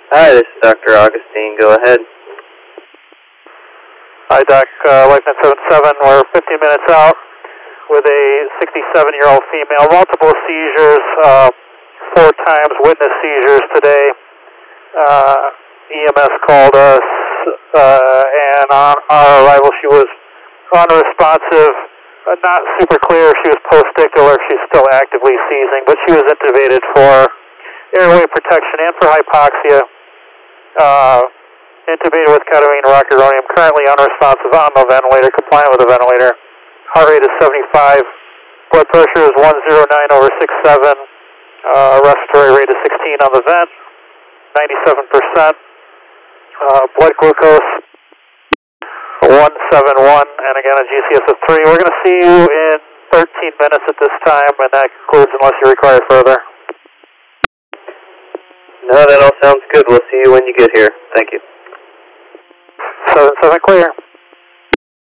Hi, this is Dr. Augustine. Go ahead. Hi, Doc. Lieutenant 77. We're 15 minutes out with a 67-year-old female. Multiple seizures, 4 times witness seizures today. EMS called us, and on our arrival, she was unresponsive, not super clear if she was post-ictal or if she's still actively seizing, but she was intubated for airway protection and for hypoxia. Intubated with ketamine, rocuronium, currently unresponsive on the ventilator, compliant with the ventilator. Heart rate is 75, blood pressure is 109/67, respiratory rate is 16 on the vent, 97%, blood glucose 171, and again a GCS of 3. We're going to see you in 13 minutes at this time, and that concludes unless you require further. No, that all sounds good. We'll see you when you get here. Thank you. 77 clear.